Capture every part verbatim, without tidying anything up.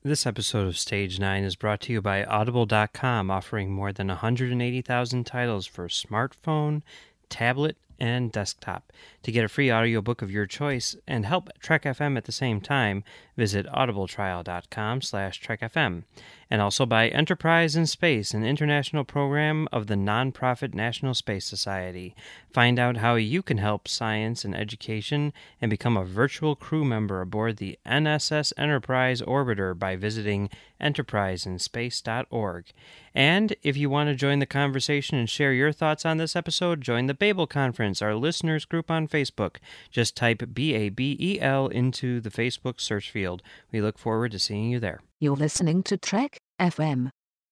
This episode of Stage nine is brought to you by Audible dot com, offering more than one hundred eighty thousand titles for smartphone, tablet, and desktop. To get a free audiobook of your choice and help Trek F M at the same time, visit audibletrial dot com slash Trek F M. And also by Enterprise in Space, an international program of the nonprofit National Space Society. Find out how you can help science and education and become a virtual crew member aboard the N S S Enterprise Orbiter by visiting enterprise in space dot org. And if you want to join the conversation and share your thoughts on this episode, join the Babel Conference, our listeners group on Facebook. Just type B A B E L into the Facebook search field. We look forward to seeing you there. You're listening to Trek F M.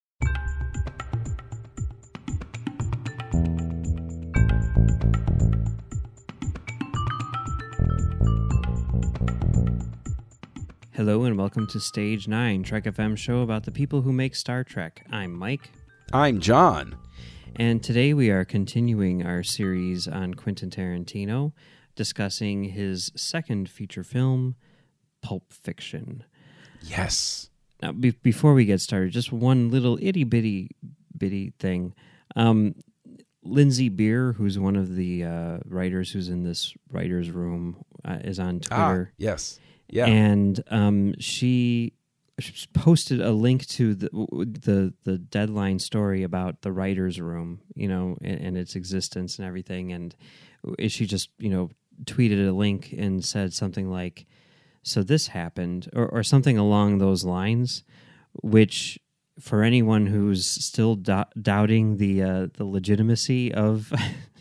Hello and welcome to Stage nine, Trek F M show about the people who make Star Trek. I'm Mike. I'm John. And today we are continuing our series on Quentin Tarantino, discussing his second feature film, Pulp Fiction. Yes. Now, be- before we get started, just one little itty-bitty bitty thing. Um, Lindsay Beer, who's one of the uh, writers who's in this writer's room, uh, is on Twitter. Ah, yes. Yeah. And um, she posted a link to the, the the deadline story about the writer's room, you know, and, and its existence and everything. And she just, you know, tweeted a link and said something like, so this happened, or, or something along those lines, which for anyone who's still do- doubting the uh, the legitimacy of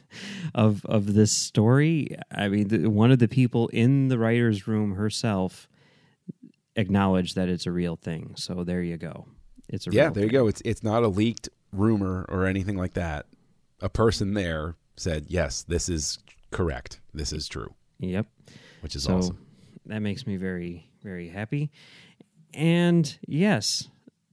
of of this story, I mean, the, one of the people in the writer's room herself acknowledged that it's a real thing. So there you go. It's a yeah. real There thing. you go. It's it's not a leaked rumor or anything like that. A person there said, "Yes, this is correct. This is true." Yep. Which is so awesome. That makes me very, very happy. And yes,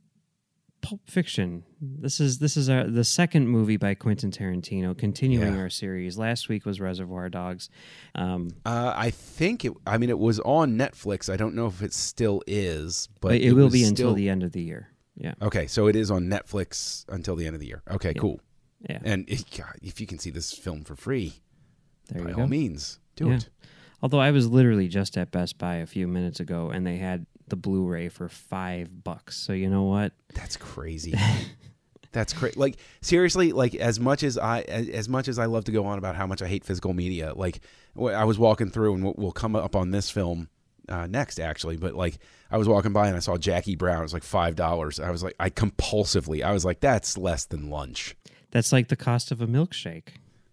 Pulp Fiction. This is this is our, the second movie by Quentin Tarantino, continuing Yeah. our series. Last week was Reservoir Dogs. Um, Uh, I think it. I mean, it was on Netflix. I don't know if it still is, but it, it will was be still... until the end of the year. Yeah. Okay, so it is on Netflix until the end of the year. Okay, Yeah. cool. Yeah. And it, God, if you can see this film for free, There by you all go. means, do Yeah. it. Although I was literally just at Best Buy a few minutes ago, and they had the Blu-ray for five bucks. So you know what? That's crazy. That's crazy. Like seriously, like as much as I as, as much as I love to go on about how much I hate physical media, like wh- I was walking through, and we'll, we'll come up on this film uh, next, actually. But like I was walking by and I saw Jackie Brown. It was like five dollars. I was like, I compulsively, I was like, that's less than lunch. That's like the cost of a milkshake.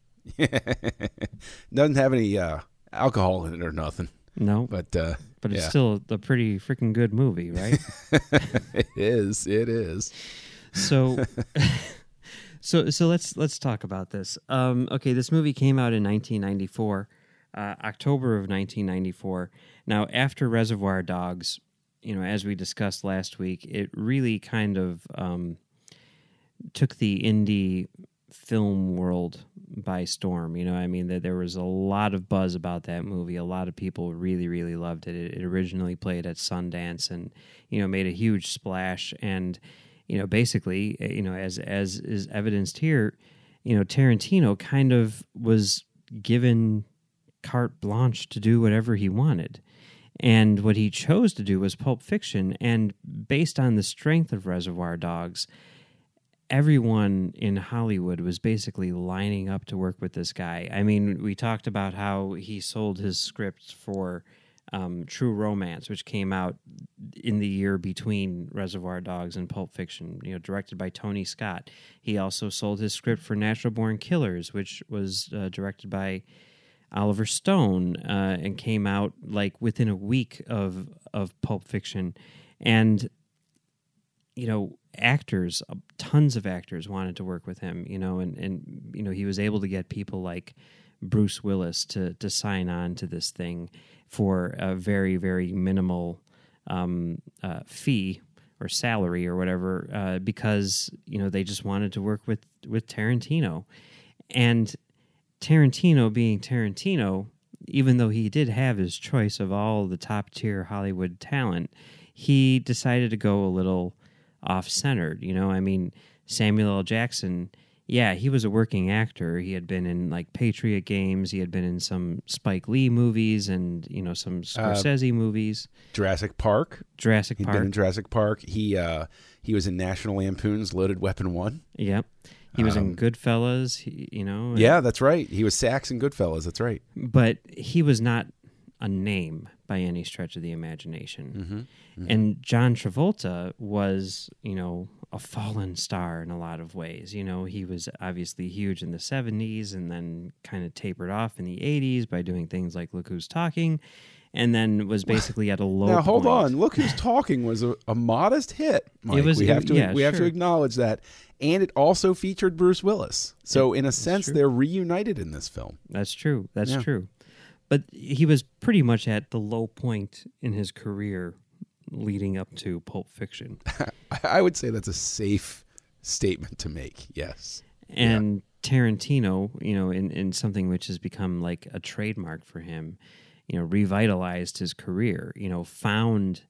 Doesn't have any uh, alcohol in it or nothing. No, But uh, but it's yeah. still a pretty freaking good movie, right? it is. It is. So, so, so let's let's talk about this. Um, okay, this movie came out in nineteen ninety-four, uh, October of nineteen ninety-four. Now, after Reservoir Dogs, you know, as we discussed last week, it really kind of um, took the indie film world by storm. You know, I mean, that there was a lot of buzz about that movie. A lot of people really, really loved it. It, it originally played at Sundance, and you know, made a huge splash. And you know, basically, you know, as as is evidenced here, you know, Tarantino kind of was given carte blanche to do whatever he wanted. And what he chose to do was Pulp Fiction. And based on the strength of Reservoir Dogs, everyone in Hollywood was basically lining up to work with this guy. I mean, we talked about how he sold his scripts for um, True Romance, which came out in the year between Reservoir Dogs and Pulp Fiction, you know, directed by Tony Scott. He also sold his script for Natural Born Killers, which was uh, directed by Oliver Stone, uh, and came out like within a week of of Pulp Fiction. And you know, actors, tons of actors wanted to work with him, you know, and, and you know, he was able to get people like Bruce Willis to to sign on to this thing for a very, very minimal um, uh, fee or salary or whatever, uh, because, you know, they just wanted to work with, with Tarantino. And Tarantino being Tarantino, even though he did have his choice of all the top-tier Hollywood talent, he decided to go a little off-centered. You know, I mean, Samuel L. Jackson, yeah, he was a working actor. He had been in like Patriot Games. He had been in some Spike Lee movies and, you know, some Scorsese uh, movies. Jurassic Park. Jurassic He'd Park. been in Jurassic Park. He uh, he was in National Lampoon's Loaded Weapon one. Yep. He was um, in Goodfellas, he, you know. And, yeah, that's right. He was Sax in Goodfellas. That's right. But he was not a name by any stretch of the imagination. Mm-hmm. Mm-hmm. And John Travolta was, you know, a fallen star in a lot of ways. You know, he was obviously huge in the seventies and then kind of tapered off in the eighties by doing things like Look Who's Talking, and then was basically at a low now, hold point. on. Look Who's Talking was a, a modest hit, Mike. It was, we have to yeah, we have sure. to acknowledge that. And it also featured Bruce Willis. So, in a sense, true. they're reunited in this film. That's true. That's Yeah. true. But he was pretty much at the low point in his career leading up to Pulp Fiction. I would say that's a safe statement to make, yes. And Tarantino, you know, in, in something which has become like a trademark for him, you know, revitalized his career, you know, found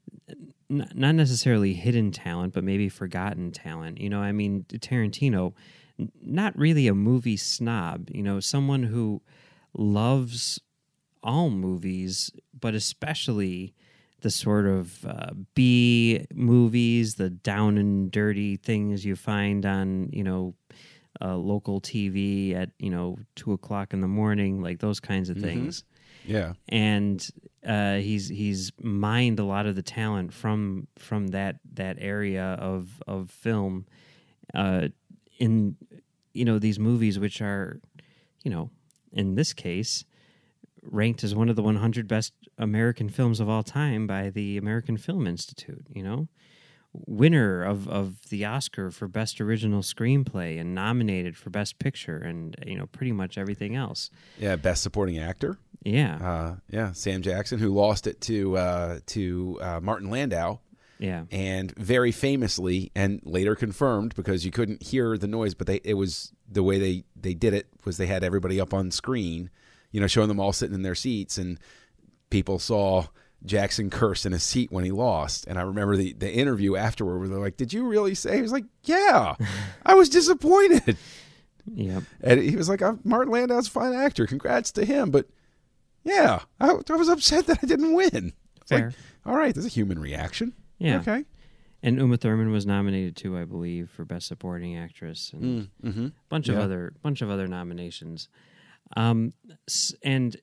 n- not necessarily hidden talent, but maybe forgotten talent. You know, I mean, Tarantino, n- not really a movie snob, you know, someone who loves all movies, but especially the sort of uh, B movies, the down and dirty things you find on, you know, uh, local T V at, you know, two o'clock in the morning, like those kinds of Mhm. things. Yeah. And uh, he's he's mined a lot of the talent from from that that area of of film uh, in, you know, these movies which are, you know, in this case, ranked as one of the one hundred best American films of all time by the American Film Institute, you know? Winner of, of the Oscar for Best Original Screenplay and nominated for Best Picture and, you know, pretty much everything else. Yeah, Best Supporting Actor. Yeah. Uh, yeah, Sam Jackson, who lost it to uh, to uh, Martin Landau. Yeah. And very famously, and later confirmed, because you couldn't hear the noise, but they it was the way they, they did it was they had everybody up on screen, you know, showing them all sitting in their seats, and people saw Jackson curse in his seat when he lost. And I remember the, the interview afterward where they're like, "Did you really say?" He was like, "Yeah, I was disappointed." Yep. And he was like, "Martin Landau's a fine actor. Congrats to him. But yeah, I, I was upset that I didn't win." It's Fair. like, all right, there's a human reaction. Yeah. Okay. And Uma Thurman was nominated too, I believe, for Best Supporting Actress and Mm, mm-hmm. a bunch of Yeah. other bunch of other nominations. Um, s- and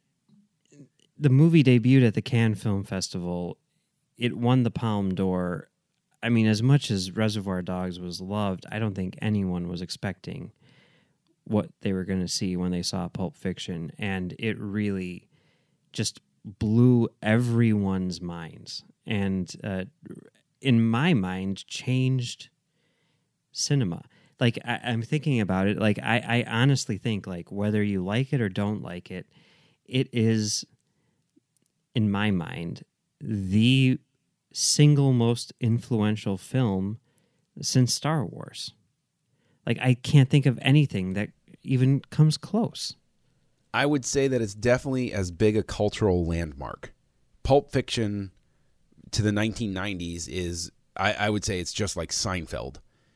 the movie debuted at the Cannes Film Festival. It won the Palme d'Or. I mean, as much as Reservoir Dogs was loved, I don't think anyone was expecting what they were going to see when they saw Pulp Fiction, and it really just blew everyone's minds. And uh, in my mind, changed cinema. Like, I, I'm thinking about it. Like, I, I honestly think, like, whether you like it or don't like it, it is, in my mind, the single most influential film since Star Wars. Like, I can't think of anything that even comes close. I would say that it's definitely as big a cultural landmark. Pulp Fiction to the nineteen nineties is, I, I would say it's just like Seinfeld.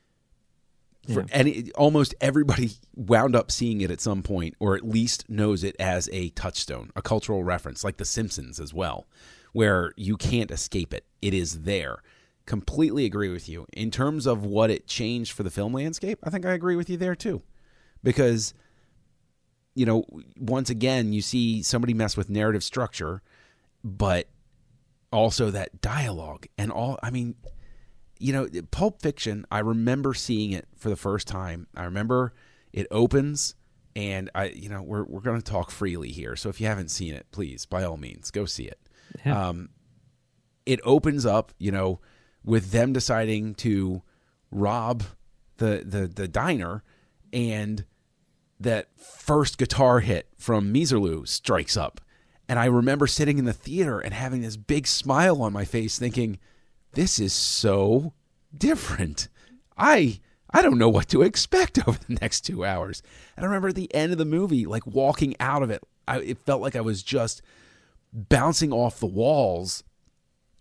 For Yeah. any, almost everybody wound up seeing it at some point, or at least knows it as a touchstone, a cultural reference, like The Simpsons as well, where you can't escape it. It is there. Completely agree with you. In terms of what it changed for the film landscape, I think I agree with you there too. Because, you know, once again, you see somebody mess with narrative structure, but also that dialogue and all. I mean, you know, Pulp Fiction, I remember seeing it for the first time. I remember it opens, and I, you know, we're we're going to talk freely here. So if you haven't seen it, please, by all means, go see it. Yeah. Um, it opens up, you know, with them deciding to rob the the the diner, and that first guitar hit from Meeserloo strikes up. And I remember sitting in the theater and having this big smile on my face thinking, this is so different. I I don't know what to expect over the next two hours. And I remember at the end of the movie, like walking out of it, I, it felt like I was just bouncing off the walls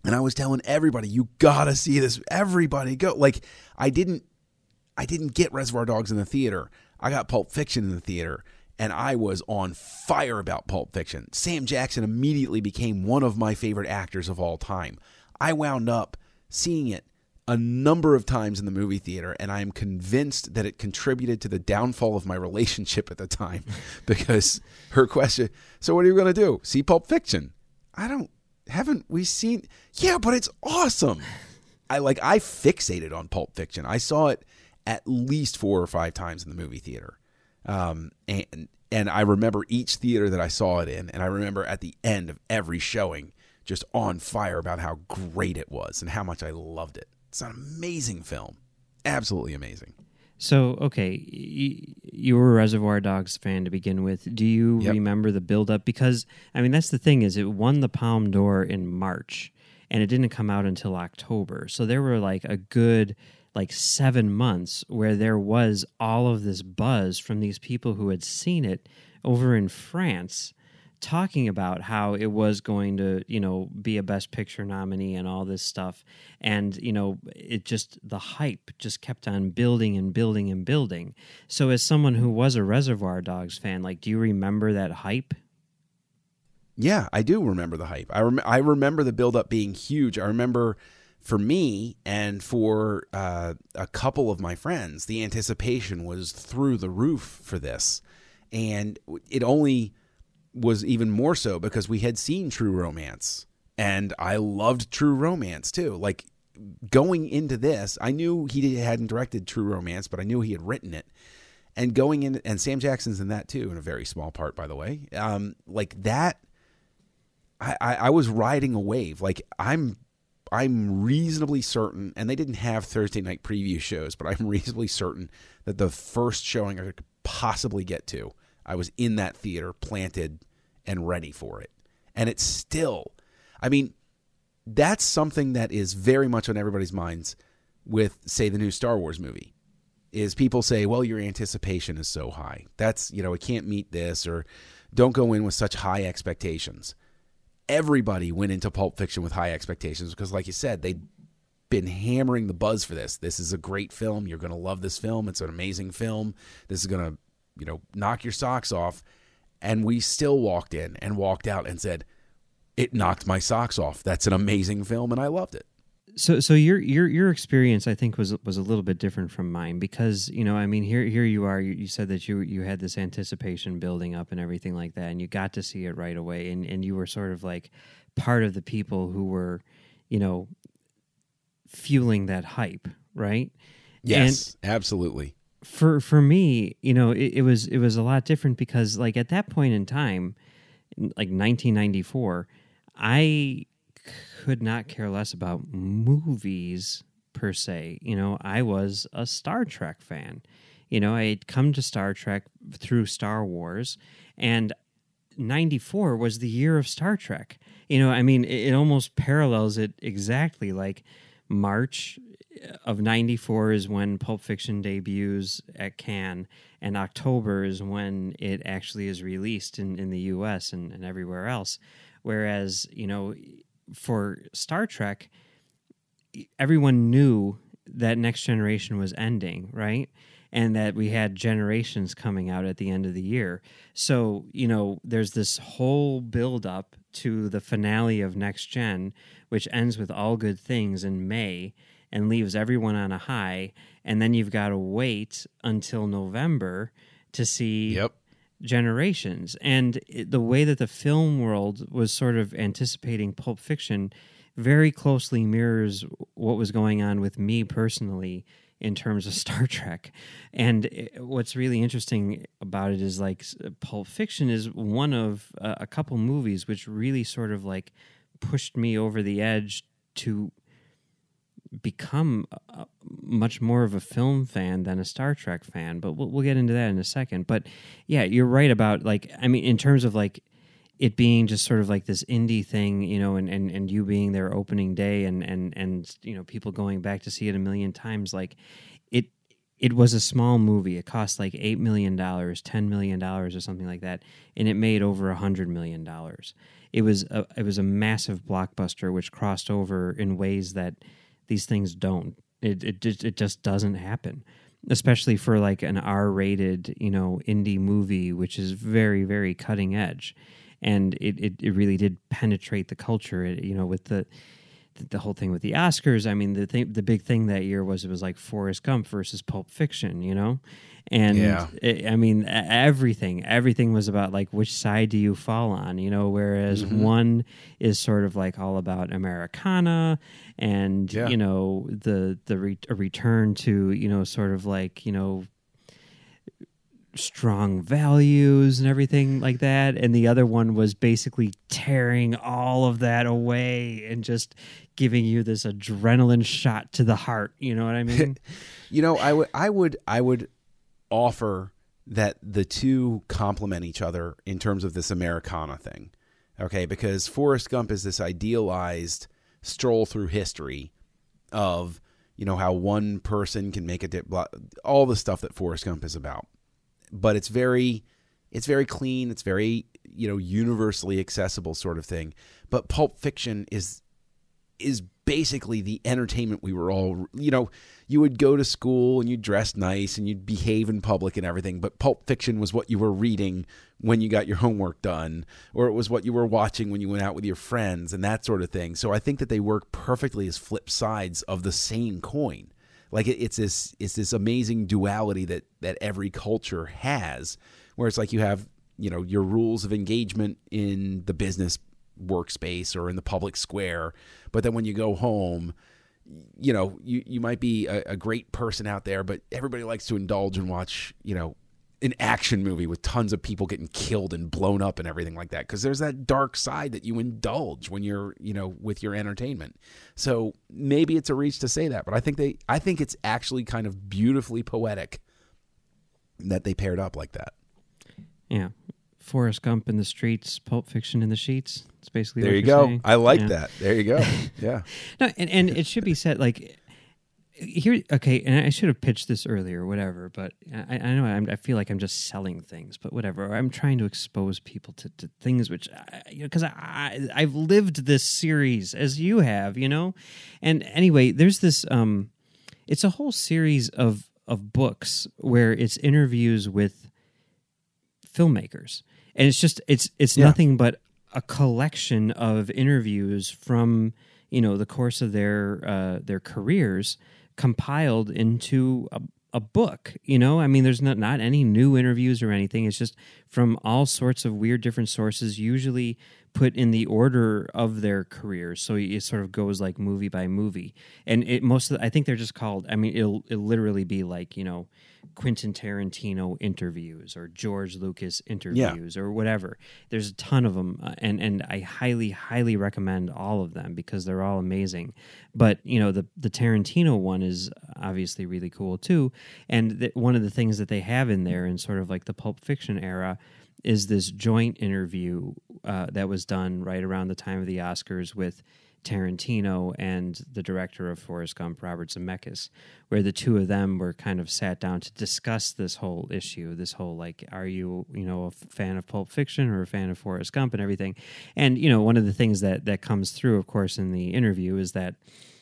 And I was telling everybody, you gotta see this. Everybody go. Like, I didn't, I didn't get Reservoir Dogs in the theater. I got Pulp Fiction in the theater, and I was on fire about Pulp Fiction. Sam Jackson immediately became one of my favorite actors of all time. I wound up seeing it a number of times in the movie theater, and I am convinced that it contributed to the downfall of my relationship at the time, because her question, so what are you going to do? See Pulp Fiction? I don't, haven't we seen, yeah, but it's awesome. I like, I fixated on Pulp Fiction. I saw it at least four or five times in the movie theater. Um, and, and I remember each theater that I saw it in, and I remember at the end of every showing, just on fire about how great it was and how much I loved it. It's an amazing film. Absolutely amazing. So, okay, you, you were a Reservoir Dogs fan to begin with. Do you Yep. remember the build-up? Because, I mean, that's the thing, is it won the Palme d'Or in March, and it didn't come out until October. So there were, like, a good, like, seven months where there was all of this buzz from these people who had seen it over in France, talking about how it was going to, you know, be a Best Picture nominee and all this stuff. And, you know, it just, the hype just kept on building and building and building. So as someone who was a Reservoir Dogs fan, like, do you remember that hype? Yeah, I do remember the hype. I, rem- I remember the buildup being huge. I remember for me and for uh, a couple of my friends, the anticipation was through the roof for this. And it only was even more so because we had seen True Romance, and I loved True Romance too. Like, going into this, I knew he hadn't directed True Romance, but I knew he had written it. And going in, and Sam Jackson's in that too, in a very small part, by the way. Um, like that, I, I, I was riding a wave. Like, I'm, I'm reasonably certain, and they didn't have Thursday night preview shows, but I'm reasonably certain that the first showing I could possibly get to, I was in that theater, planted and ready for it. And it's still, I mean, that's something that is very much on everybody's minds with, say, the new Star Wars movie, is people say, well, your anticipation is so high. That's, you know, it can't meet this, or don't go in with such high expectations. Everybody went into Pulp Fiction with high expectations because, like you said, they'd been hammering the buzz for this. This is a great film. You're going to love this film. It's an amazing film. This is going to, you know, knock your socks off. And we still walked in and walked out and said, it knocked my socks off. That's an amazing film, and I loved it. So, so your your your experience, I think, was was a little bit different from mine because, you know, I mean, here here you are. You, you said that you you had this anticipation building up and everything like that, and you got to see it right away, and and you were sort of like part of the people who were, you know, fueling that hype, right? Yes, and absolutely. For for me, you know, it, it was it was a lot different because, like, at that point in time, like nineteen ninety-four, I could not care less about movies per se. You know, I was a Star Trek fan. You know, I had come to Star Trek through Star Wars, and ninety-four was the year of Star Trek. You know, I mean, it, it almost parallels it exactly. Like, March of ninety-four is when Pulp Fiction debuts at Cannes, and October is when it actually is released in, in the U S and, and everywhere else. Whereas, you know, for Star Trek, everyone knew that Next Generation was ending, right? And that we had Generations coming out at the end of the year. So, you know, there's this whole build-up to the finale of Next Gen, which ends with All Good Things in May and leaves everyone on a high. And then you've got to wait until November to see Yep. Generations. And it, the way that the film world was sort of anticipating Pulp Fiction very closely mirrors what was going on with me personally in terms of Star Trek. And it, what's really interesting about it is, like, Pulp Fiction is one of uh, a couple movies which really sort of like pushed me over the edge to become a, much more of a film fan than a Star Trek fan. But we'll, we'll get into that in a second. But yeah, you're right about, like, I mean, in terms of like it being just sort of like this indie thing, you know, and, and, and you being there opening day and, and, and, you know, people going back to see it a million times, like it, it was a small movie. It cost like eight million dollars, ten million dollars or something like that. And it made over a hundred million dollars. it was a, it was a massive blockbuster which crossed over in ways that these things don't. It it just, it just doesn't happen, especially for like an R-rated, you know, indie movie, which is very, very cutting edge. And it, it, it really did penetrate the culture, it, you know, with the the whole thing with the Oscars. I mean, the thing, the big thing that year was it was like Forrest Gump versus Pulp Fiction, you know? And yeah. it, I mean, everything, everything was about like, which side do you fall on, you know, whereas mm-hmm. one is sort of like all about Americana and, yeah. you know, the, the re- a return to, you know, sort of like, you know, strong values and everything like that, and the other one was basically tearing all of that away and just giving you this adrenaline shot to the heart. You know what I mean? You know, I would, I would, I would offer that the two complement each other in terms of this Americana thing. Okay, because Forrest Gump is this idealized stroll through history of, you know, how one person can make a dip, blah, all the stuff that Forrest Gump is about. But it's very, it's very clean. It's very, you know, universally accessible sort of thing. But Pulp Fiction is, is basically the entertainment we were all, you know, you would go to school and you'd dress nice and you'd behave in public and everything. But Pulp Fiction was what you were reading when you got your homework done, or it was what you were watching when you went out with your friends and that sort of thing. So I think that they work perfectly as flip sides of the same coin. Like it, it's this it's this amazing duality that that every culture has, where it's like you have, you know, your rules of engagement in the business workspace or in the public square, but then when you go home, you know, you, you might be a, a great person out there, but everybody likes to indulge and watch, you know, an action movie with tons of people getting killed and blown up and everything like that, because there's that dark side that you indulge when you're, you know, with your entertainment. So maybe it's a reach to say that, but I think they, I think it's actually kind of beautifully poetic that they paired up like that. Yeah. Forrest Gump in the streets, Pulp Fiction in the sheets. It's basically there what you you're go. saying. I like yeah. that. There you go. Yeah. No, and, and it should be said, like, here, okay, and I should have pitched this earlier, whatever, but I, I know I'm, I feel like I'm just selling things, but whatever. I'm trying to expose people to, to things which, I, you know, because I, I, I've lived this series as you have, you know? And anyway, there's this, um, it's a whole series of, of books where it's interviews with filmmakers. And it's just, it's, it's yeah. nothing but a collection of interviews from, you know, the course of their, uh, their careers, compiled into a, a book. You know, I mean, there's not not any new interviews or anything. It's just from all sorts of weird different sources, usually put in the order of their careers. So it sort of goes like movie by movie. And it most of the, I think they're just called, I mean, it'll, it'll literally be like, you know, Quentin Tarantino interviews or George Lucas interviews yeah. or whatever. There's a ton of them, uh, and and I highly highly recommend all of them because they're all amazing. But you know, the the Tarantino one is obviously really cool too. And th- one of the things that they have in there in sort of like the Pulp Fiction era is this joint interview uh, that was done right around the time of the Oscars with Tarantino and the director of Forrest Gump, Robert Zemeckis, where the two of them were kind of sat down to discuss this whole issue, this whole, like, are you, you know, a fan of Pulp Fiction or a fan of Forrest Gump and everything? And, you know, one of the things that, that comes through, of course, in the interview is that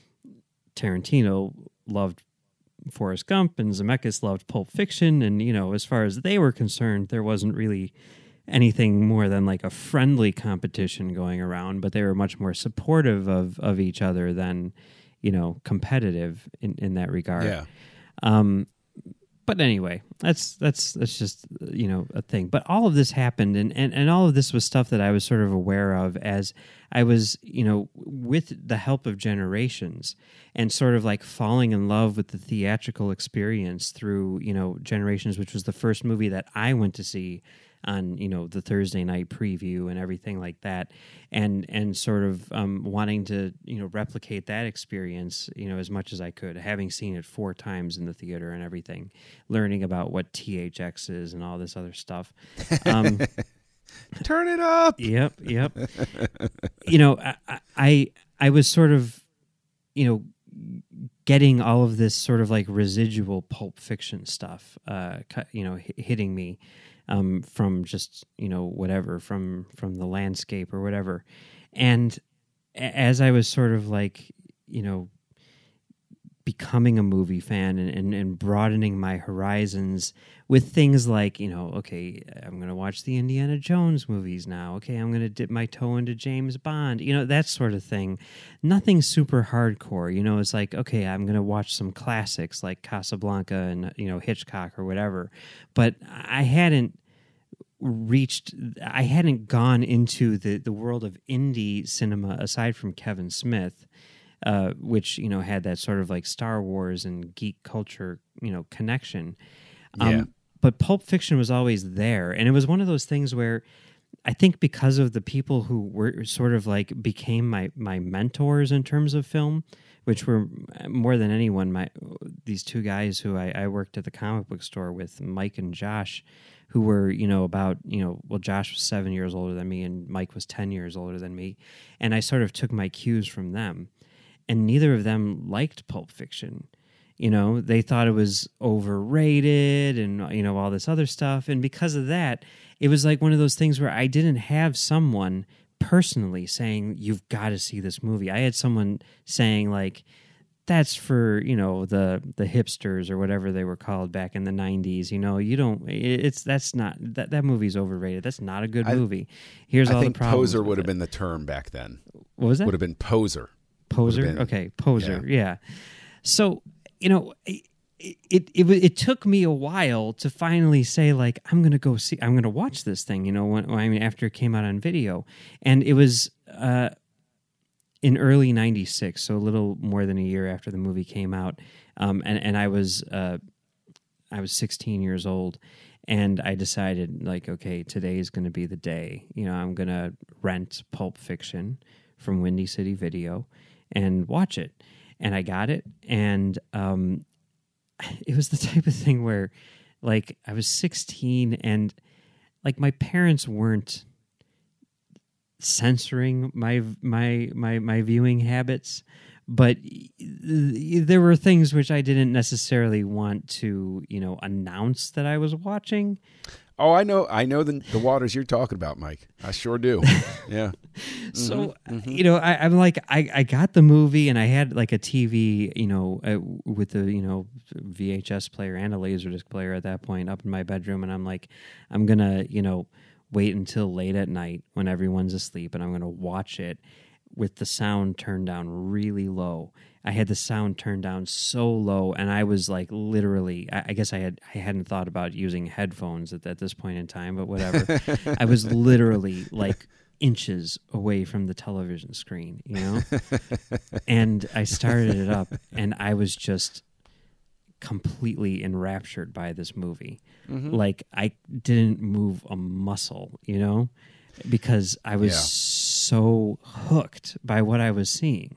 Tarantino loved Forrest Gump and Zemeckis loved Pulp Fiction. And, you know, as far as they were concerned, there wasn't really anything more than like a friendly competition going around, but they were much more supportive of, of each other than, you know, competitive in, in that regard. Yeah. Um, but anyway, that's, that's, that's just, you know, a thing. But all of this happened and, and, and all of this was stuff that I was sort of aware of as I was, you know, with the help of Generations and sort of like falling in love with the theatrical experience through, you know, Generations, which was the first movie that I went to see on, you know, the Thursday night preview and everything like that, and and sort of um, wanting to, you know, replicate that experience, you know, as much as I could, having seen it four times in the theater and everything, learning about what T H X is and all this other stuff. Um, Turn it up. Yep, yep. You know, I, I I was sort of, you know, getting all of this sort of like residual Pulp Fiction stuff, uh, you know, h- hitting me. um, from just, you know, whatever, from from the landscape or whatever. And a- as I was sort of like, you know, becoming a movie fan and, and, and broadening my horizons with things like, you know, okay, I'm going to watch the Indiana Jones movies now. Okay, I'm going to dip my toe into James Bond, you know, that sort of thing. Nothing super hardcore, you know, it's like, okay, I'm going to watch some classics like Casablanca and, you know, Hitchcock or whatever. But I hadn't reached, I hadn't gone into the, the world of indie cinema aside from Kevin Smith. Uh, which, you know, had that sort of like Star Wars and geek culture, you know, connection. Um, Yeah. But Pulp Fiction was always there. And it was one of those things where I think because of the people who were sort of like became my, my mentors in terms of film, which were more than anyone, my these two guys who I, I worked at the comic book store with, Mike and Josh, who were, you know, about, you know, well, Josh was seven years older than me and Mike was ten years older than me. And I sort of took my cues from them. And neither of them liked Pulp Fiction. You know, they thought it was overrated and, you know, all this other stuff. And because of that, it was like one of those things where I didn't have someone personally saying, you've got to see this movie. I had someone saying, like, that's for, you know, the the hipsters or whatever they were called back in the nineties. You know, you don't, it's, that's not, that, that movie's overrated. That's not a good I, movie. Here's I all the think problems. poser with would have it. been the term back then. What was that? Would have been poser. Poser? Been, okay, poser, yeah. yeah. So, you know, it, it it it took me a while to finally say, like, I'm going to go see, I'm going to watch this thing, you know, when, I mean, after it came out on video. And it was uh, in early ninety-six, so a little more than a year after the movie came out. Um, and, and I was uh, I was sixteen years old. And I decided, like, okay, today is going to be the day. You know, I'm going to rent Pulp Fiction from Windy City Video and watch it. And I got it. And um, it was the type of thing where, like, I was sixteen and, like, my parents weren't censoring my my my my viewing habits, but there were things which I didn't necessarily want to, you know, announce that I was watching. Oh, I know, I know the the waters you're talking about, Mike. I sure do. Yeah. So, mm-hmm, mm-hmm. you know, I, I'm like, I, I got the movie and I had like a T V, you know, uh, with the, you know, V H S player and a Laserdisc player at that point up in my bedroom. And I'm like, I'm going to, you know, wait until late at night when everyone's asleep and I'm going to watch it with the sound turned down really low. I had the sound turned down so low, and I was like literally, I, I guess I had I hadn't thought about using headphones at, at this point in time, but whatever. I was literally like inches away from the television screen, you know? And I started it up, and I was just completely enraptured by this movie. Mm-hmm. Like, I didn't move a muscle, you know? Because I was yeah. so hooked by what I was seeing.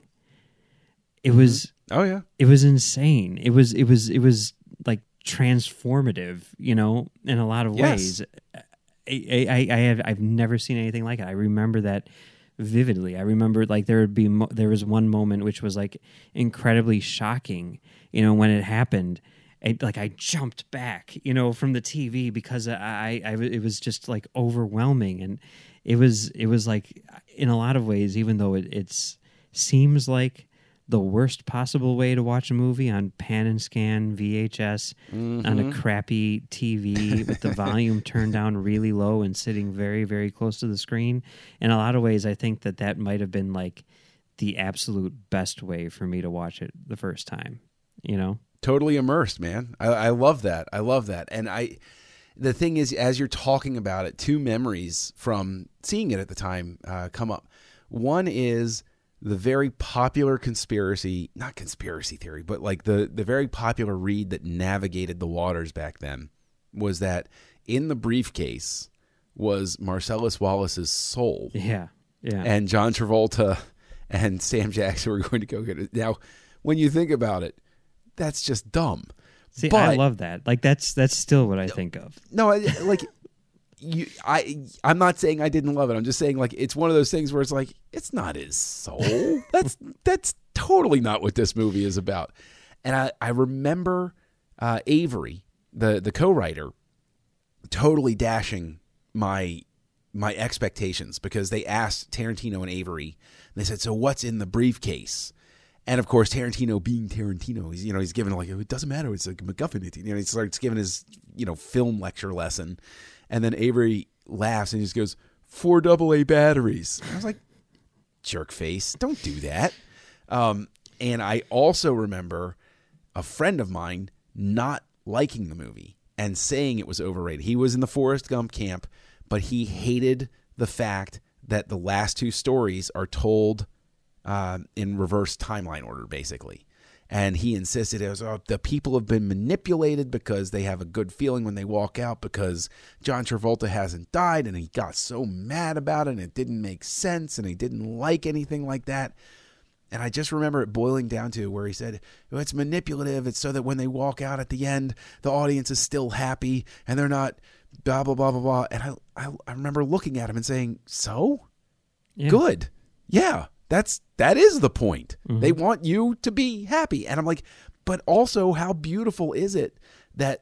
It was oh yeah. It was insane. It was it was it was like transformative, you know, in a lot of yes. ways. I, I I have I've never seen anything like it. I remember that vividly. I remember like there would be mo- there was one moment which was like incredibly shocking, you know, when it happened. It, like I jumped back, you know, from the T V because I, I, it was just like overwhelming, and it was, it was like in a lot of ways, even though it it's seems like the worst possible way to watch a movie on pan and scan V H S mm-hmm. on a crappy T V with the volume turned down really low and sitting very, very close to the screen. In a lot of ways, I think that that might have been like the absolute best way for me to watch it the first time, you know? Totally immersed, man. I, I love that. I love that. And I, the thing is, as you're talking about it, two memories from seeing it at the time uh, come up. One is the very popular conspiracy, not conspiracy theory, but like the, the very popular read that navigated the waters back then was that in the briefcase was Marcellus Wallace's soul. Yeah. Yeah. And John Travolta and Sam Jackson were going to go get it. Now, when you think about it, that's just dumb. See, but, I love that. Like that's that's still what I think of. No, I, like you, I, I'm not saying I didn't love it. I'm just saying like it's one of those things where it's like it's not his soul. That's that's totally not what this movie is about. And I, I remember uh, Avery, the the co-writer, totally dashing my my expectations, because they asked Tarantino and Avery, and they said, so what's in the briefcase? And of course, Tarantino, being Tarantino, he's, you know, he's giving like, it doesn't matter, it's like a MacGuffin. You know, he starts giving his, you know, film lecture lesson. And then Avery laughs and he just goes, four double A batteries. I was like, jerk face, don't do that. Um, and I also remember a friend of mine not liking the movie and saying it was overrated. He was in the Forrest Gump camp, but he hated the fact that the last two stories are told uh, in reverse timeline order, basically. And he insisted it was, oh, the people have been manipulated because they have a good feeling when they walk out because John Travolta hasn't died, and he got so mad about it, and it didn't make sense, and he didn't like anything like that. And I just remember it boiling down to where he said, well, it's manipulative. It's so that when they walk out at the end, the audience is still happy and they're not blah, blah, blah, blah, blah. And I, I, I remember looking at him and saying, so? Yeah. Good. Yeah, that's, that is the point. Mm-hmm. They want you to be happy. And I'm like, but also how beautiful is it that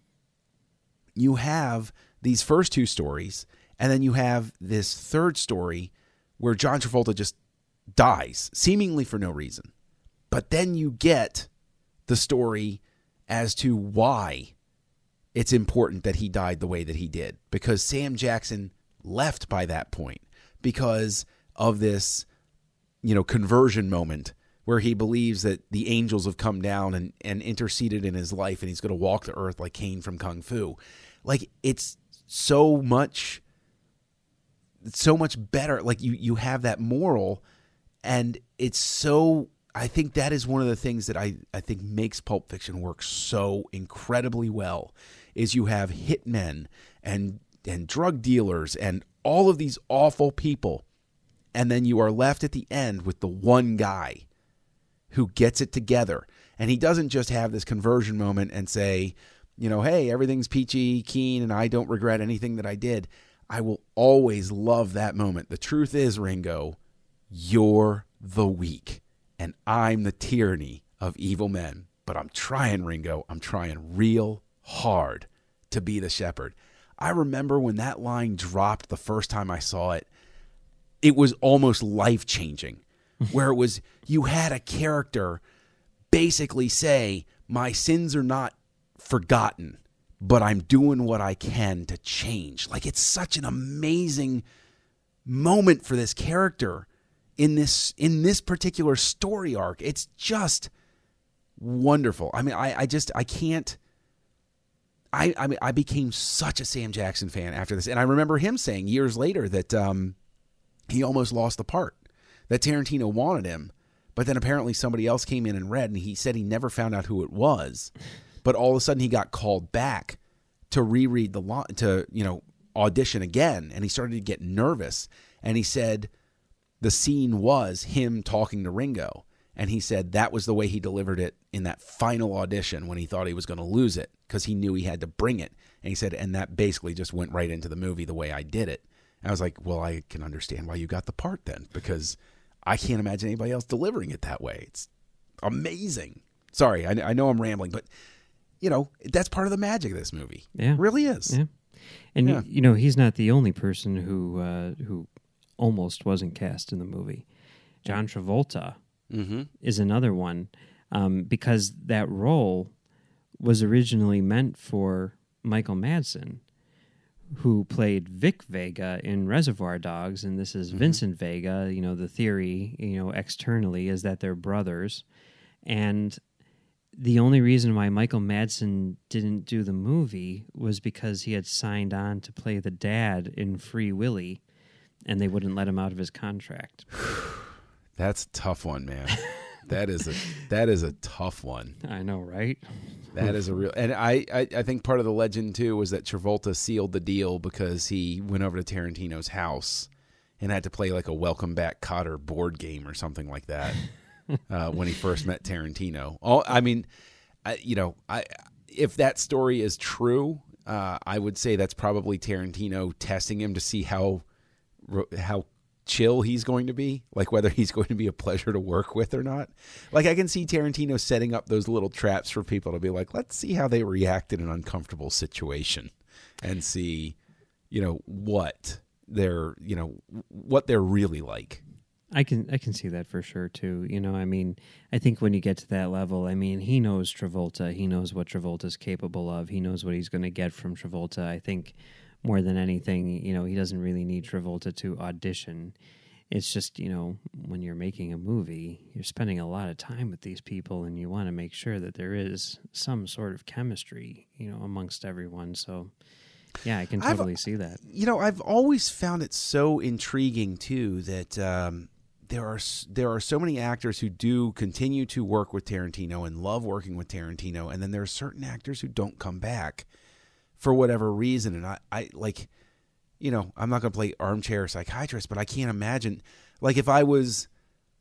you have these first two stories and then you have this third story where John Travolta just dies, seemingly for no reason. But then you get the story as to why it's important that he died the way that he did. Because Sam Jackson left by that point because of this, you know, conversion moment where he believes that the angels have come down and, and interceded in his life and he's going to walk the earth like Kane from Kung Fu. Like, it's so much, it's so much better. Like, you, you have that moral. And it's so, I think that is one of the things that I, I think makes Pulp Fiction work so incredibly well, is you have hitmen and and drug dealers and all of these awful people. And then you are left at the end with the one guy who gets it together. And he doesn't just have this conversion moment and say, you know, hey, everything's peachy keen and I don't regret anything that I did. I will always love that moment. The truth is, Ringo, you're the weak, and I'm the tyranny of evil men. But I'm trying, Ringo. I'm trying real hard to be the shepherd. I remember when that line dropped the first time I saw it, it was almost life-changing, where it was, you had a character basically say, my sins are not forgotten, but I'm doing what I can to change. Like, it's such an amazing moment for this character in this in this particular story arc. It's just wonderful. I mean, I, I just, I can't, I, I mean, I became such a Sam Jackson fan after this. And I remember him saying years later that um, he almost lost the part, that Tarantino wanted him, but then apparently somebody else came in and read, and he said he never found out who it was. But all of a sudden he got called back to reread the line, to, you know, audition again. And he started to get nervous. And he said the scene was him talking to Ringo. And he said that was the way he delivered it in that final audition when he thought he was going to lose it, because he knew he had to bring it. And he said, and that basically just went right into the movie the way I did it. And I was like, well, I can understand why you got the part then, because I can't imagine anybody else delivering it that way. It's amazing. Sorry, I, I know I'm rambling, but, you know, that's part of the magic of this movie. Yeah. It really is. Yeah. And, Yeah. you know, he's not the only person who uh, who almost wasn't cast in the movie. John Travolta Mm-hmm. is another one, um, because that role was originally meant for Michael Madsen, who played Vic Vega in Reservoir Dogs, and this is Mm-hmm. Vincent Vega. You know, the theory, you know, externally is that they're brothers, and the only reason why Michael Madsen didn't do the movie was because he had signed on to play the dad in Free Willy, and they wouldn't let him out of his contract. That's a tough one, man. That is a that is a tough one. I know, right? That is a real, and I, I, I think part of the legend too was that Travolta sealed the deal because he went over to Tarantino's house and had to play like a Welcome Back Kotter board game or something like that uh, when he first met Tarantino. All, I mean, I, you know, I if that story is true, uh, I would say that's probably Tarantino testing him to see how how chill he's going to be, like whether he's going to be a pleasure to work with or not. Like, I can see Tarantino setting up those little traps for people to be like, let's see how they react in an uncomfortable situation. and see, you know, what they're, you know, what they're really like. I can I can see that for sure too. You know, I mean, I think when you get to that level, I mean, he knows Travolta. He knows what Travolta's capable of. He knows what he's going to get from Travolta. I think more than anything, you know, he doesn't really need Travolta to audition. It's just, you know, when you're making a movie, you're spending a lot of time with these people, and you want to make sure that there is some sort of chemistry, you know, amongst everyone. So, yeah, I can totally I've, see that. You know, I've always found it so intriguing too that. Um, There are there are so many actors who do continue to work with Tarantino and love working with Tarantino, and then there are certain actors who don't come back for whatever reason. And I, I like, you know, I'm not going to play armchair psychiatrist, but I can't imagine, like, if I was,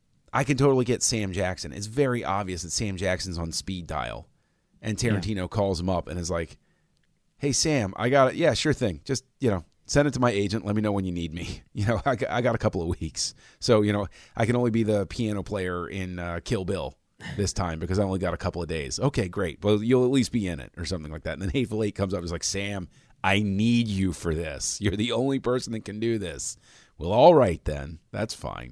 I can totally get Sam Jackson. It's very obvious that Sam Jackson's on speed dial, and Tarantino yeah. calls him up and is like, "Hey Sam, I got it. Yeah, sure thing. Just, you know, send it to my agent. Let me know when you need me. You know, I, I got a couple of weeks. So, you know, I can only be the piano player in uh, Kill Bill this time because I only got a couple of days. Okay, great. Well, you'll at least be in it or something like that." And then Hateful Eight comes up and is like, "Sam, I need you for this. You're the only person that can do this." Well, all right then. That's fine.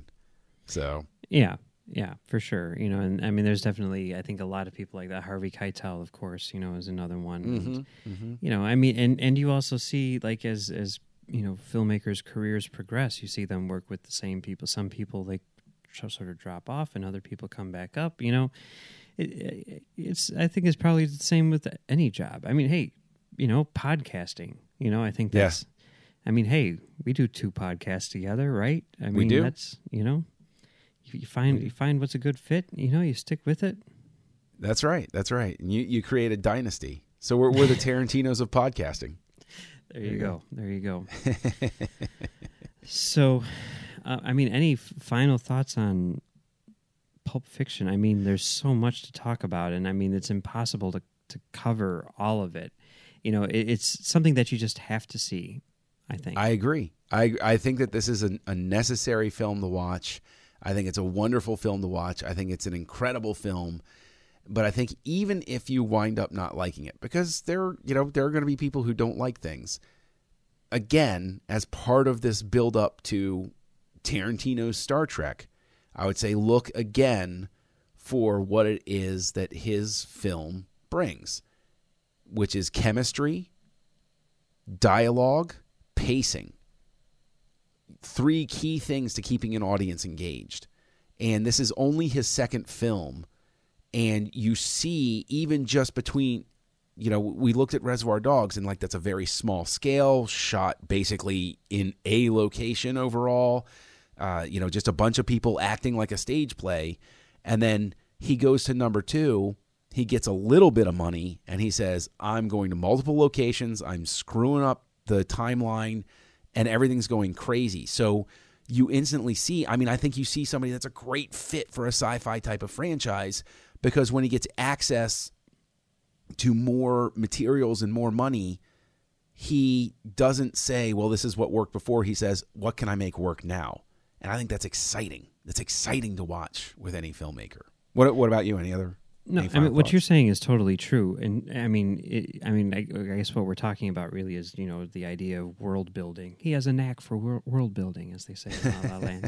So. Yeah. Yeah, for sure. You know, and I mean, there's definitely, I think, a lot of people like that. Harvey Keitel, of course, you know, is another one. Mm-hmm, and, mm-hmm. You know, I mean, and, and you also see, like, as, as, you know, filmmakers' careers progress, you see them work with the same people. Some people, like, sort of drop off, and other people come back up. You know, it, it's, I think it's probably the same with any job. I mean, hey, you know, podcasting, you know, I think that's, yeah. I mean, hey, we do two podcasts together, right? I mean, we do. That's, you know. You find you find what's a good fit, you know, you stick with it. That's right. That's right. And you, you create a dynasty. So we're we're the Tarantinos of podcasting. There you, there you go. go. There you go. So, uh, I mean, any f- final thoughts on Pulp Fiction? I mean, there's so much to talk about, and I mean, it's impossible to, to cover all of it. You know, it, it's something that you just have to see, I think. I agree. I I think that this is a, a necessary film to watch. I think it's a wonderful film to watch. I think it's an incredible film. But I think even if you wind up not liking it, because there, you know, there are going to be people who don't like things. Again, as part of this build up to Tarantino's Star Trek, I would say look again for what it is that his film brings, which is chemistry, dialogue, pacing. Three key things to keeping an audience engaged. And this is only his second film. And you see, even just between, you know, we looked at Reservoir Dogs, and like that's a very small scale, shot basically in a location overall. Uh, you know, just a bunch of people acting like a stage play. And then he goes to number two. He gets a little bit of money, and he says, "I'm going to multiple locations. I'm screwing up the timeline. And everything's going crazy." So you instantly see, I mean, I think you see somebody that's a great fit for a sci-fi type of franchise, because when he gets access to more materials and more money, he doesn't say, well, this is what worked before. He says, what can I make work now? And I think that's exciting. That's exciting to watch with any filmmaker. What What about you? Any other? No, I mean, what you're saying is totally true, and I mean, it, I mean, I, I guess what we're talking about really is, you know, the idea of world building. He has a knack for wor- world building, as they say in La La Land.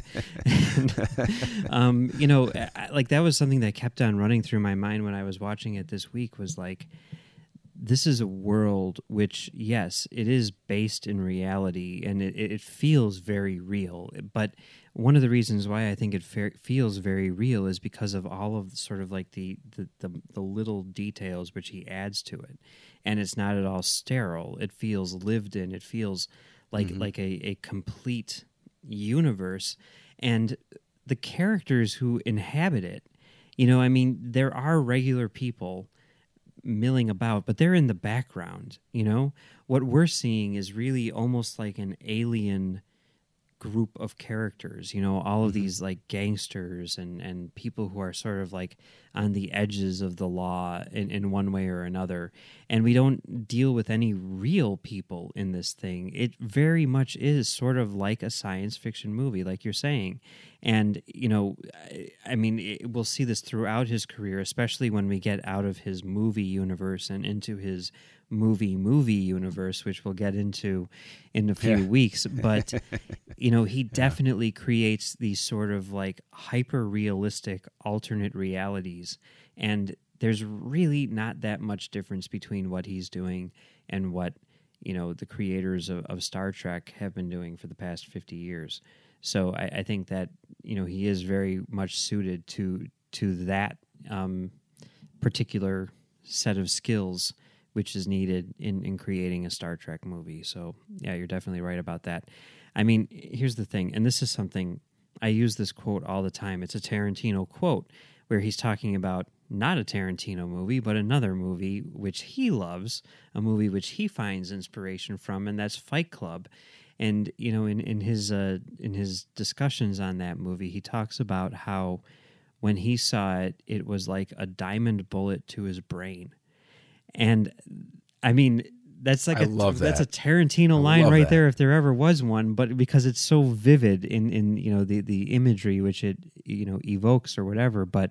and, um, you know, I, like that was something that kept on running through my mind when I was watching it this week. Was like, this is a world which, yes, it is based in reality, and it, it feels very real, but one of the reasons why I think it fe- feels very real is because of all of sort of like the, the, the, the little details which he adds to it. And it's not at all sterile. It feels lived in. It feels like mm-hmm. like a, a complete universe. And the characters who inhabit it, you know, I mean, there are regular people milling about, but they're in the background, you know? What we're seeing is really almost like an alien group of characters, you know, all of mm-hmm. these like gangsters and and people who are sort of like on the edges of the law in, in one way or another. And we don't deal with any real people in this thing. It very much is sort of like a science fiction movie, like you're saying. And, you know, I, I mean, it, we'll see this throughout his career, especially when we get out of his movie universe and into his movie movie universe, which we'll get into in a few Yeah. weeks. But, you know, he definitely creates these sort of like hyper-realistic alternate realities. And there's really not that much difference between what he's doing and what, you know, the creators of, of Star Trek have been doing for the past fifty years. So I, I think that, you know, he is very much suited to to that um, particular set of skills which is needed in, in creating a Star Trek movie. So, yeah, you're definitely right about that. I mean, here's the thing, and this is something, I use this quote all the time. It's a Tarantino quote where he's talking about not a Tarantino movie, but another movie which he loves, a movie which he finds inspiration from, and that's Fight Club. And, you know, in, in his uh, in his discussions on that movie, he talks about how when he saw it, it was like a diamond bullet to his brain. And I mean, that's like I a love that's a that. Tarantino I line love right that. there, if there ever was one. But because it's so vivid in, in you know the, the imagery which it you know evokes or whatever. But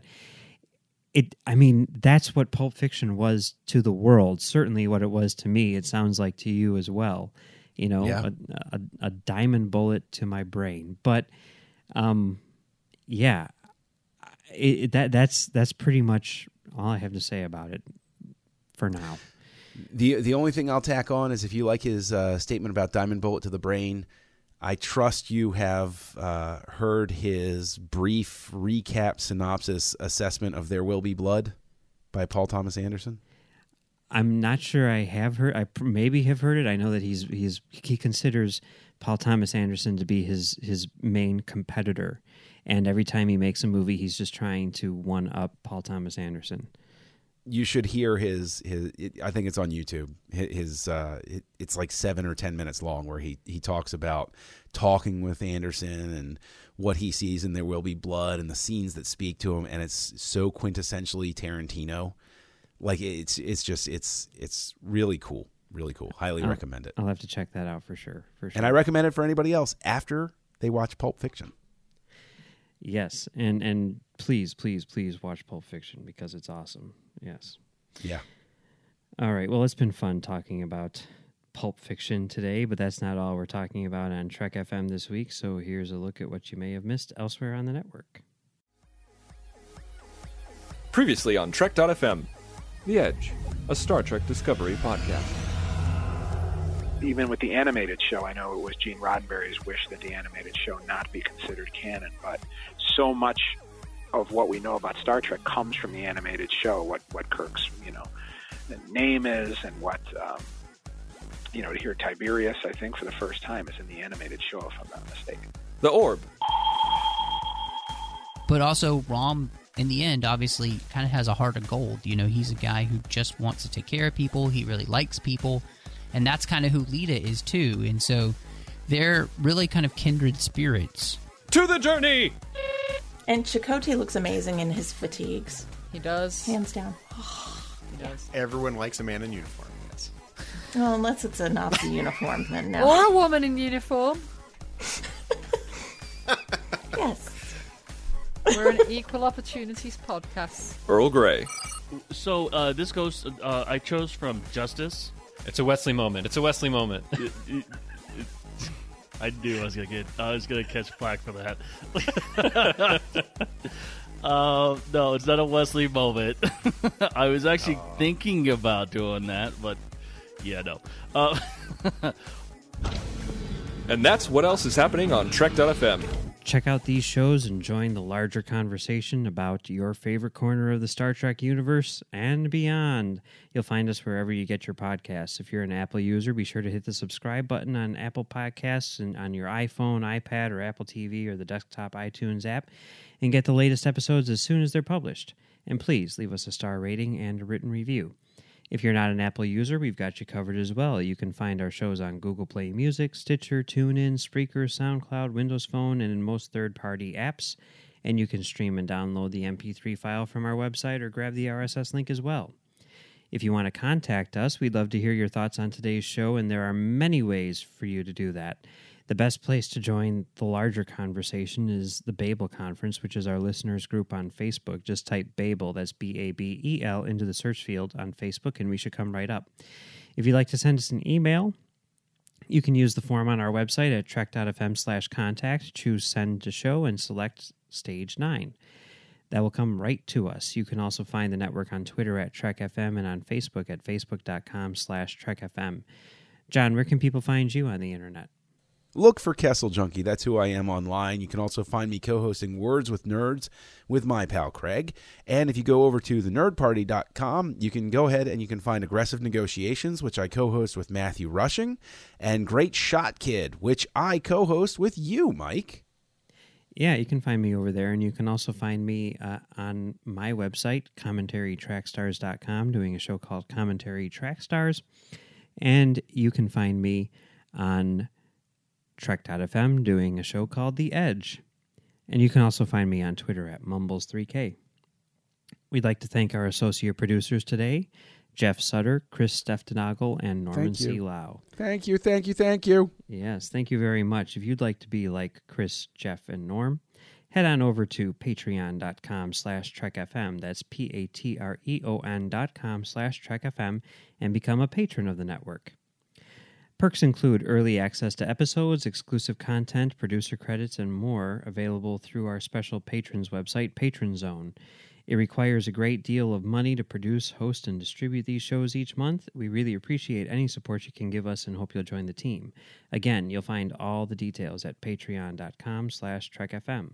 it, I mean, that's what Pulp Fiction was to the world. Certainly, what it was to me. It sounds like to you as well. You know, Yeah. a, a, a diamond bullet to my brain. But um, yeah, it, that that's that's pretty much all I have to say about it for now. The the only thing I'll tack on is if you like his uh, statement about diamond bullet to the brain, I trust you have uh, heard his brief recap synopsis assessment of There Will Be Blood by Paul Thomas Anderson. I'm not sure I have heard. I pr- maybe have heard it. I know that he's he's he considers Paul Thomas Anderson to be his his main competitor, and every time he makes a movie, he's just trying to one up Paul Thomas Anderson. You should hear his his. It, I think it's on YouTube. His, his uh, it, it's like seven or ten minutes long, where he he talks about talking with Anderson and what he sees in There Will Be Blood and the scenes that speak to him, and it's so quintessentially Tarantino. Like it's it's just it's it's really cool, really cool. Highly I'll, recommend it. I'll have to check that out for sure. For sure. And I recommend it for anybody else after they watch Pulp Fiction. Yes, and and please, please, please watch Pulp Fiction because it's awesome. Yes. Yeah. All right. Well, it's been fun talking about Pulp Fiction today, but that's not all we're talking about on Trek F M this week. So here's a look at what you may have missed elsewhere on the network. Previously on Trek dot F M, The Edge, a Star Trek Discovery podcast. Even with the animated show, I know it was Gene Roddenberry's wish that the animated show not be considered canon, but so much of what we know about Star Trek comes from the animated show, what, what Kirk's, you know, name is and what, um, you know, to hear Tiberius, I think, for the first time is in the animated show, if I'm not mistaken. The Orb. But also, Rom, in the end, obviously kind of has a heart of gold. You know, he's a guy who just wants to take care of people. He really likes people. And that's kind of who Lita is, too. And so they're really kind of kindred spirits. To the journey! And Chakotay looks amazing in his fatigues. He does. Hands down. He does. Everyone likes a man in uniform, yes. Well, unless it's a Nazi uniform, then no. Or a woman in uniform. Yes. We're an equal opportunities podcast. Earl Grey. So uh, this goes. Uh, I chose from Justice. It's a Wesley moment. It's a Wesley moment. It- it- it- I knew I was gonna get. I was gonna catch flack for that. uh, no, it's not a Wesley moment. I was actually Aww. thinking about doing that, but yeah, no. Uh, And that's what else is happening on Trek dot F M. Check out these shows and join the larger conversation about your favorite corner of the Star Trek universe and beyond. You'll find us wherever you get your podcasts. If you're an Apple user, be sure to hit the subscribe button on Apple Podcasts and on your iPhone, iPad, or Apple T V or the desktop iTunes app and get the latest episodes as soon as they're published. And please leave us a star rating and a written review. If you're not an Apple user, we've got you covered as well. You can find our shows on Google Play Music, Stitcher, TuneIn, Spreaker, SoundCloud, Windows Phone, and in most third-party apps. and you can stream and download the M P three file from our website or grab the R S S link as well. If you want to contact us, we'd love to hear your thoughts on today's show, and there are many ways for you to do that. The best place to join the larger conversation is the Babel Conference, which is our listeners group on Facebook. Just type Babel, that's B A B E L, into the search field on Facebook, and we should come right up. If you'd like to send us an email, you can use the form on our website at trek.fm slash contact, choose send to show, and select stage nine. That will come right to us. You can also find the network on Twitter at Trek F M and on Facebook at facebook.com slash Trek FM. John, where can people find you on the internet? Look for Kessel Junkie. That's who I am online. You can also find me co-hosting Words with Nerds with my pal Craig. And if you go over to the nerd party dot com, you can go ahead and you can find Aggressive Negotiations, which I co-host with Matthew Rushing, and Great Shot Kid, which I co-host with you, Mike. Yeah, you can find me over there, and you can also find me uh, on my website, commentary track stars dot com, doing a show called Commentary Track Stars. And you can find me on trek dot f m doing a show called The Edge. And you can also find me on Twitter at mumbles three k. We'd like to thank our associate producers today, Jeff Sutter, Chris Steftenagel, and Norman Thank you. C. Lau. Thank you, thank you, thank you. Yes, thank you very much. If you'd like to be like Chris, Jeff, and Norm, head on over to patreon.com slash trekfm. That's P-A-T-R-E-O-N dot com slash trekfm and become a patron of the network. Perks include early access to episodes, exclusive content, producer credits, and more available through our special patrons website, Patron Zone. It requires a great deal of money to produce, host, and distribute these shows each month. We really appreciate any support you can give us and hope you'll join the team. Again, you'll find all the details at patreon.com slash trekfm.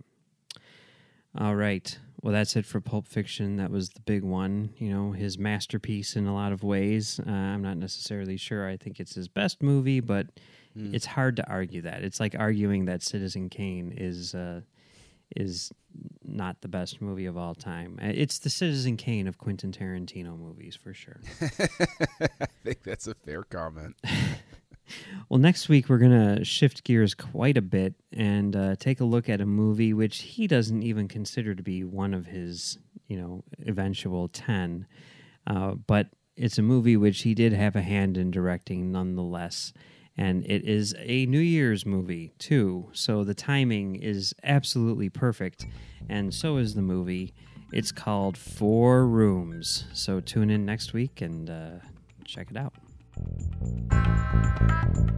All right. Well, that's it for Pulp Fiction. That was the big one. You know, his masterpiece in a lot of ways. Uh, I'm not necessarily sure I think it's his best movie, but mm. it's hard to argue that. It's like arguing that Citizen Kane is... Uh, is not the best movie of all time. It's the Citizen Kane of Quentin Tarantino movies, for sure. I think that's a fair comment. Well, next week we're going to shift gears quite a bit and uh, take a look at a movie which he doesn't even consider to be one of his, you know, eventual ten. Uh, but it's a movie which he did have a hand in directing nonetheless. And it is a New Year's movie, too, so the timing is absolutely perfect, and so is the movie. It's called Four Rooms, so tune in next week and uh, check it out.